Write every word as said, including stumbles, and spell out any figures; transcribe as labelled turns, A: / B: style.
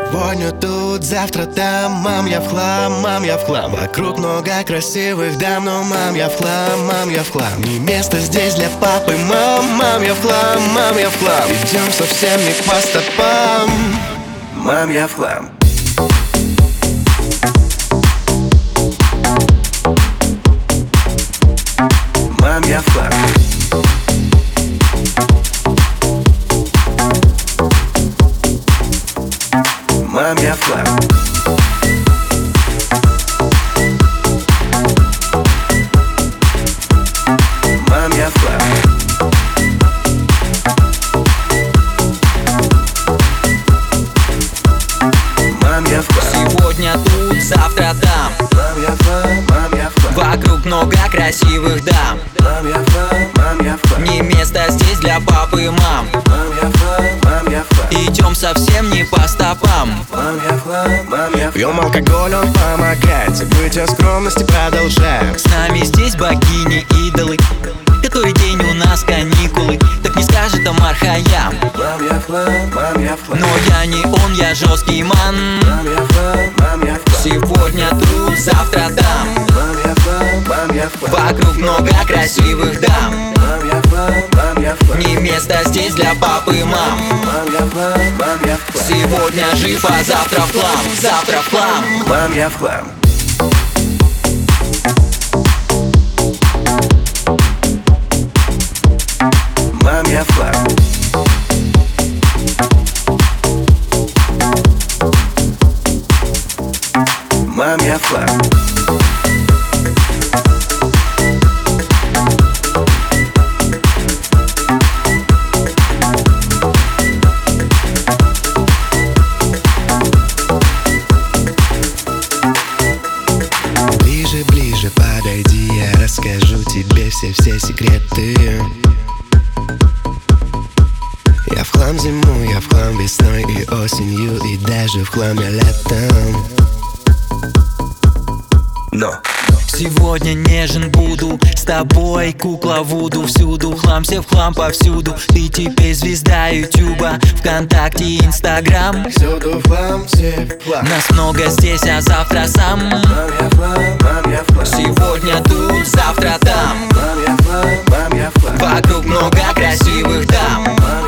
A: Сегодня тут, завтра там. Мам, я в хлам, мам, я в хлам. Вокруг много красивых дам, но мам, я в хлам, мам, я в хлам. Не место здесь для папы, мам, мам, я в хлам, мам, я в хлам. Идем совсем не по стопам. Мам, я в хлам. Мам, я в хлам. Мам, я в хлам. Мам, я в хлам. Мам, я в хлам.
B: Сегодня тут, завтра там.
A: Мам, я в хлам, мам, я в хлам.
B: Вокруг много красивых дам.
A: Мам, я в хлам, мам, я в хлам.
B: Не место здесь для папы и мам.
A: Мам, я в хлам, мам, я в хлам.
B: Идем совсем не по стопам.
A: Мам, я в хлам, мам, я в хлам. Пьем алкоголь, он помогает забыть о скромности, продолжаем.
B: С нами здесь богини, идолы. Который день у нас каникулы. Так не скажет Амар Хайям.
A: Мам, я в хлам, мам, я в хлам.
B: Но я не он, я жесткий ман.
A: Мам, я в хлам, мам, я в хлам.
B: Сегодня тут, завтра там.
A: Мам, я в хлам, мам, я в хлам.
B: Вокруг много красивых дам.
A: Мам, я в хлам, мам, я в хлам.
B: Не место здесь для папы и мам.
A: Мам, я в хлам, мам, я в хлам.
B: Сегодня жив, а завтра в хлам. Завтра в хлам.
A: Мам, я в хлам. Мам, я в хлам. Мам, я в хлам. Ближе, ближе подойди, я расскажу тебе все-все секреты. Я в хлам зимой, я в хлам весной и осенью, и даже в хламе летом. Но
B: сегодня нежен буду с тобой, кукла Вуду. Всюду хлам, все в хлам повсюду. Ты теперь звезда Ютуба, ВКонтакте, Инстаграм.
A: всюду в хлам, все в хлам.
B: Нас много здесь, а завтра сам.
A: Мам, я в хлам, мам, я в хлам.
B: Сегодня тут, завтра там.
A: Мам, я в хлам, мам, я в хлам.
B: Вокруг много красивых дам.
A: Мам,